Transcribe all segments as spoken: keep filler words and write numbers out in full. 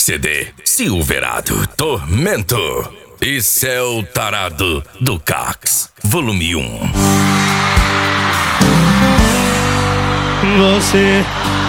C D Silverado Tormento e Céu Tarado do Cax, volume um. Você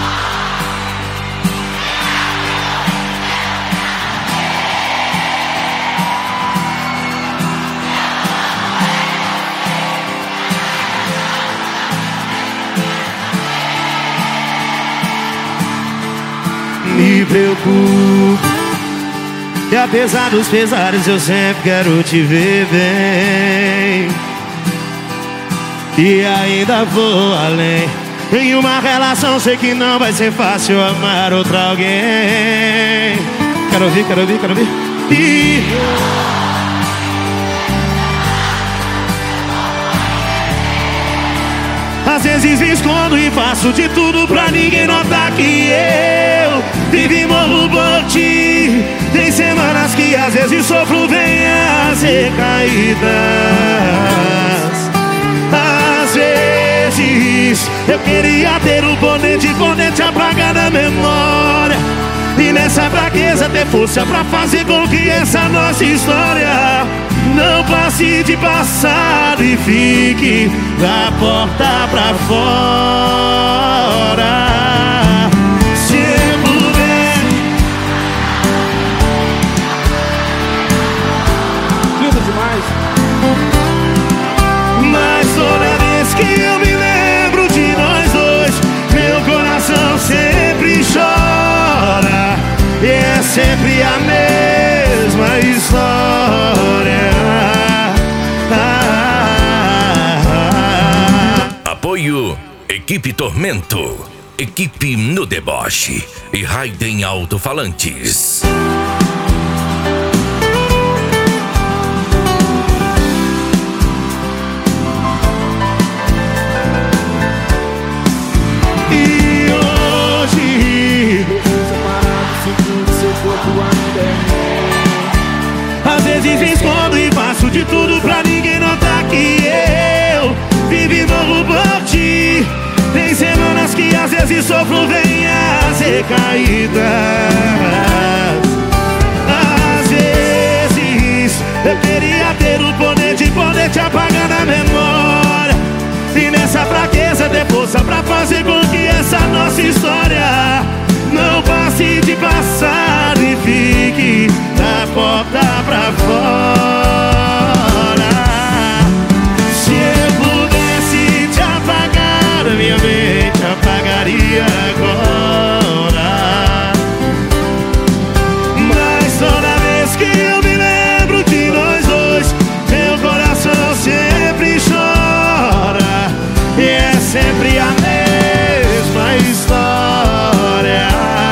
me preocupo, e apesar dos pesares eu sempre quero te ver bem. E ainda vou além. Em uma relação sei que não vai ser fácil amar outra alguém. Quero ouvir, quero ouvir, quero ouvir. E às vezes me escondo e faço de tudo pra ninguém notar que eu vivo e morro por ti. Tem semanas que às vezes sofro bem as recaídas. Às vezes eu queria ter o poder de poder te apagar da memória, e nessa fraqueza ter força pra fazer com que essa nossa história não passe de passado e fique da porta pra fora. Se eu puder. Lindo demais. Mas toda vez que eu me lembro de nós dois, meu coração sempre chora, e é sempre a mesma história. Apoio Equipe Tormento, Equipe No Deboche e Raiden Alto-Falantes. E hoje às vezes me escondo e faço de tudo pra ninguém notar que eu vivo e morro por ti. Tem semanas que às vezes sofro bem as recaídas. Às vezes eu queria ter o poder de poder te apagar da memória, e nessa fraqueza ter força pra fazer com que essa nossa história não passe de passado e fique da porta pra fora. Se eu pudesse te apagar, minha mente apagaria agora. Mas toda vez que eu me lembro de nós dois, meu coração sempre chora, e é sempre a mesma história.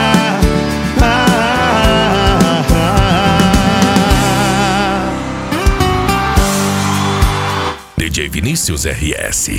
D J Vinícius R S.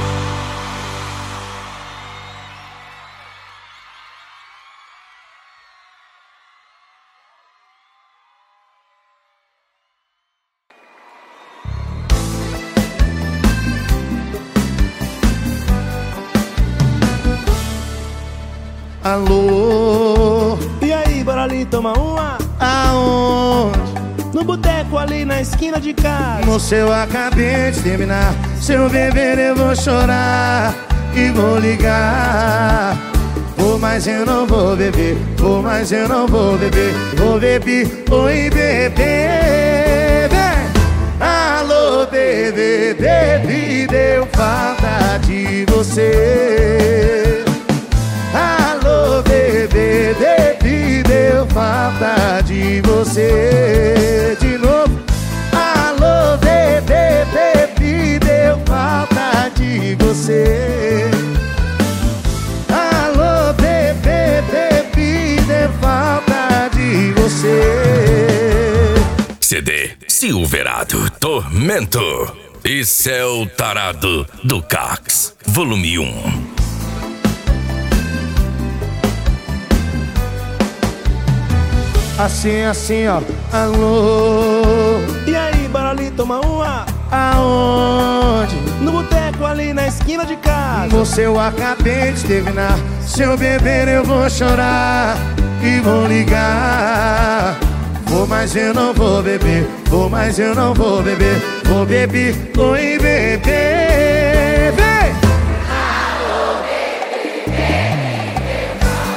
Alô, e aí, bora ali tomar uma? aonde? No boteco ali na esquina de casa. Moço, eu acabei de terminar. Se eu beber eu vou chorar e vou ligar. Vou, mas eu não vou beber. Vou, mas eu não vou beber. Vou beber, oi bebê. Alô, bebê, bebê, deu falta de você. Alô, bebê, bebê, deu falta de você. De novo. Alô, bebê, bebê, deu falta de você. Alô, bebê, bebê, deu falta de você. C D Silverado Tormento e Céu Tarado do Cax, volume um. Assim, assim, ó. Alô, E aí, bora ali tomar uma? aonde? No boteco ali na esquina de casa. Moço, eu acabei de terminar. Se eu beber eu vou chorar e vou ligar. vou, mas eu não vou beber. Vou, mas eu não vou beber. Vou beber, oi bebê. Vem! Alô, bebê, bebê,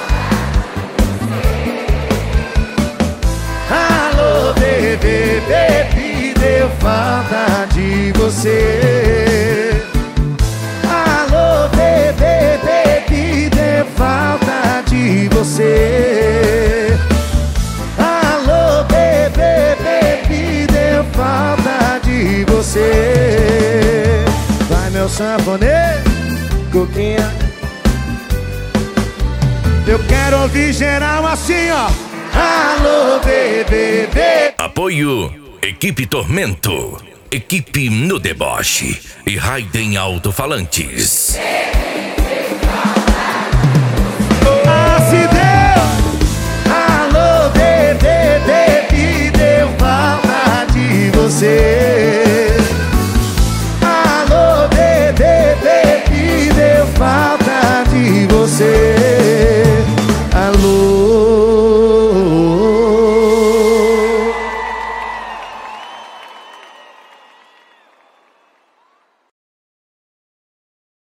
Alô, bebê, bebê, deu falta de você. Alô, bebê, bebê, deu falta de você. Alô, bebê, bebê, deu falta de você. Vai, meu sanfoneiro, coquinha. Eu quero ouvir geral assim, ó. Alô, bebê, bebê. Apoio Equipe Tormento, Equipe No Deboche e Raiden Alto-Falantes.